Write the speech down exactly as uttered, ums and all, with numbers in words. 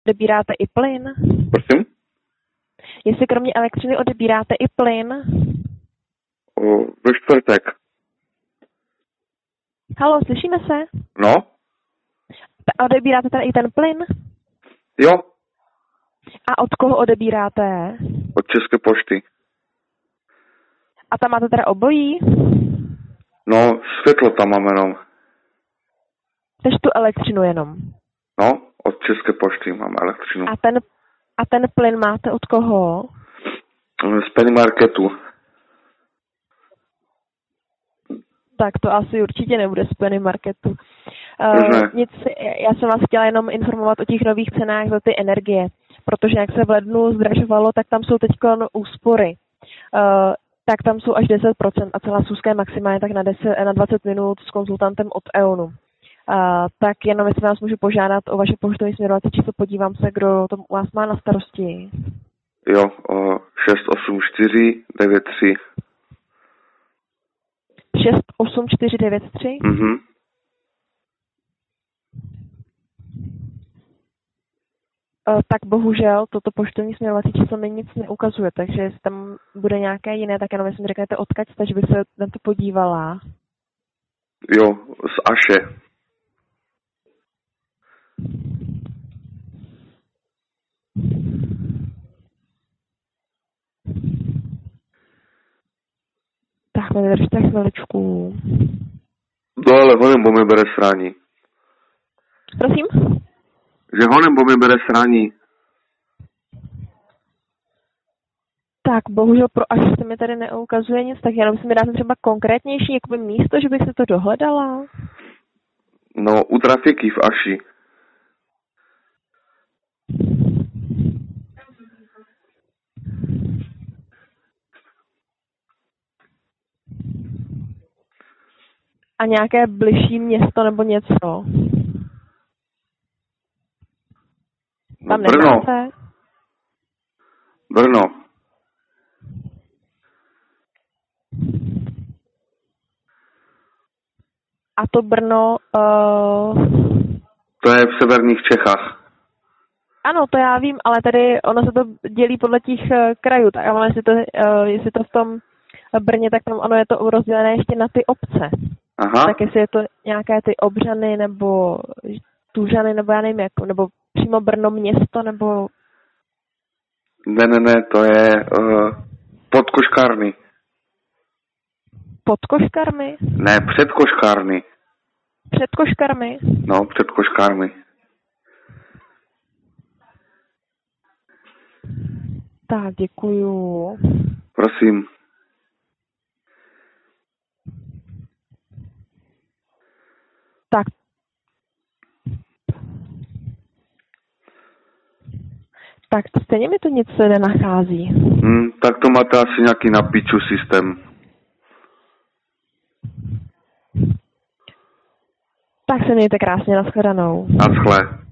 odebíráte i plyn? Prosím? Jestli kromě elektřiny odebíráte i plyn? O, ve čtvrtek. Halo, slyšíme se? No? A odebíráte teda i ten plyn? Jo, A od koho odebíráte? od České pošty. A tam máte teda obojí? No, světlo tam mám jenom. Tež tu elektřinu jenom. No, od České pošty mám elektřinu. A ten, a ten plyn máte od koho? Z Penny Marketu. Tak to asi určitě nebude z Penny Marketu. Proč Uh, ne? nic, já jsem vás chtěla jenom informovat o těch nových cenách za ty energie, protože jak se v lednu zdražovalo, tak tam jsou teď úspory. Uh, tak tam jsou až deset procent a celá schůzka je maximálně tak na, deset, na dvacet minut s konzultantem od E O N U. Uh, tak jenom jestli vás můžu požádat o vaše poštovní směrovací číslo, podívám se, kdo to u vás má na starosti. Jo, o šest osm čtyři devět tři. šest osm čtyři devět tři? Mhm. Tak bohužel toto poštovní směrovací číslo mi nic neukazuje, takže jestli tam bude nějaké jiné, tak jenom jestli mi řeknete odkud, takže bych se na to podívala. Jo, z Aše. Tak mi vydržte chviličku. No ale honem, bo mi bere srání. Prosím? Že honem, bo mi bere srání. Tak bohužel pro až se mi tady neukazuje nic, tak jenom si mi dáte třeba konkrétnější jakoby místo, že bych se to dohledala. No, u trafiky v Aši. A nějaké bližší město nebo něco? No, Tam Brno. nemáte? Brno. A to Brno... Uh... To je v severních Čechách. Ano, to já vím, ale tady ono se to dělí podle těch uh, krajů, tak ale jestli to, uh, jestli to v tom Brně, tak tam ono je to rozdělené ještě na ty obce. Aha. Tak jestli je to nějaké ty Obřany nebo Tužany, nebo já nevím jak, nebo přímo Brno město, nebo... Ne, ne, ne, to je uh, pod Koškárny. Pod Koškarmi? Ne, před Koškárny. Před Koškarmi? No, před Koškárny. Tak, děkuju. Prosím. Tak. Tak stejně mi to nic nenachází. Hmm, tak to máte asi nějaký na piču systém. Tak se mějte krásně, nashledanou. Naschle.